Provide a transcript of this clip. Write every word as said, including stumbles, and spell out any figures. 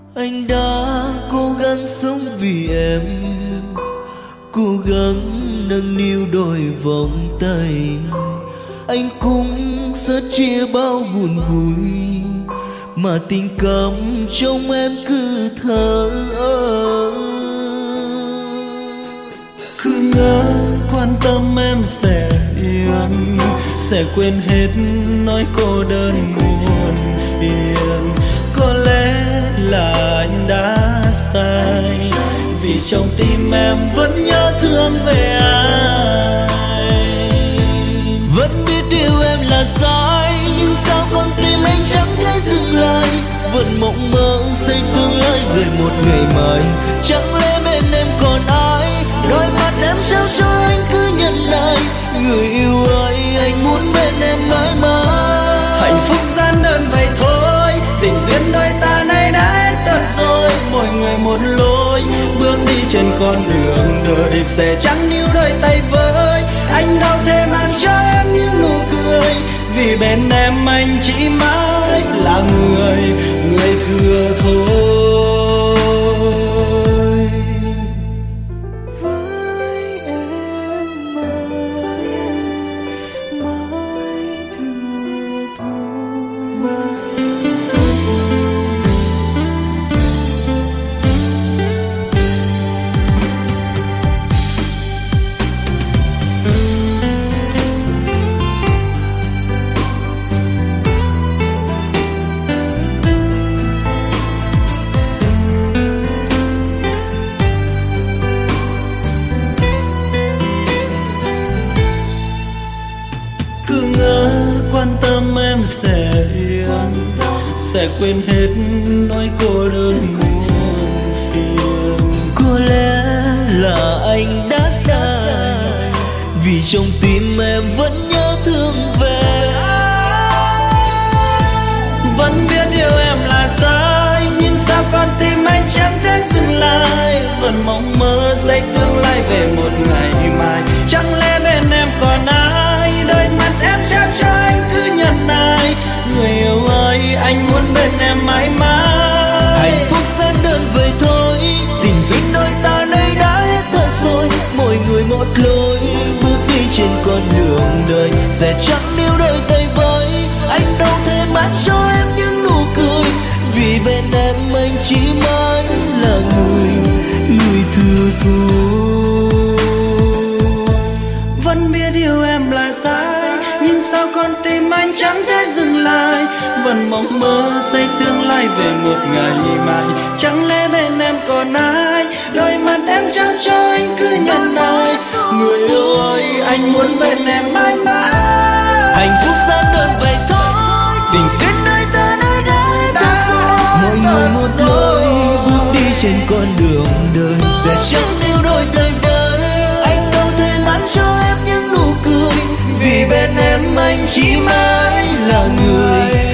Anh đã cố gắng sống vì em, cố gắng nâng niu đôi vòng tay. Anh cũng sớt chia bao buồn vui, mà tình cảm trong em cứ thở. Cứ ngỡ quan tâm em sẽ yên, sẽ quên hết nỗi cô đơn buồn phiền. Có lẽ là anh đã sai, vì trong tim em vẫn nhớ thương về ai. Vẫn biết điều em là sai, nhưng sao con tim anh chẳng thể dừng lại. Vẫn mộng mơ xây tương lai về một ngày mai. Chẳng lẽ bên em còn ai, đôi mắt em trao cho anh cứ nhận lại. Người yêu ơi, anh muốn bên em mãi mãi. Hạnh phúc gian đơn vậy thôi, tình duyên đôi ta nay đã hết tật rồi. Mỗi người một lối, bước đi trên con đường đời sẽ chẳng níu đôi tay với. Anh đâu thể mang cho em những nụ cười, vì bên em anh chỉ mãi là người, người thừa thôi. Với em mãi, mãi thừa thôi, mãi rơi. Cứ ngỡ quan tâm em sẽ yên, sẽ quên hết nỗi cô đơn buồn phiền. Có lẽ là anh đã sai, vì trong tim em vẫn nhớ thương về ai. Vẫn biết điều em là sai, nhưng sao con tim anh chẳng thể dừng lại. Vẫn mong mơ xây tương lai về một ngày mai. Chẳng lẽ bên em còn ai, đôi mắt em trao cho anh cứ nhận lại. Người yêu ơi, anh muốn bên em mãi mãi. Hạnh phúc gian đơn vậy thôi, tình duyên đôi ta nay đã hết thở rồi. Mỗi người một lối, bước đi trên con đường đời sẽ chẳng níu đôi tay với. Anh đâu thể mang cho em những nụ cười, vì bên em anh chỉ mãi là người, người thừa thôi. Vẫn biết yêu em là sai, nhưng sao con tim anh chẳng thể dừng lại. Vẫn mong mơ xây tương lai về một ngày mai. Chẳng lẽ bên em còn ai, đôi mắt em trao cho anh cứ nhận lại. Người yêu ơi, anh muốn bên em mãi mãi. Hạnh phúc gian đơn vậy thôi, tình duyên đôi ta nơi đây ta rồi. Mỗi người một lối, bước đi trên con đường đời sẽ chẳng níu đôi tay với. Anh đâu thể mang cho em những nụ cười, vì bên em anh chỉ mãi là người,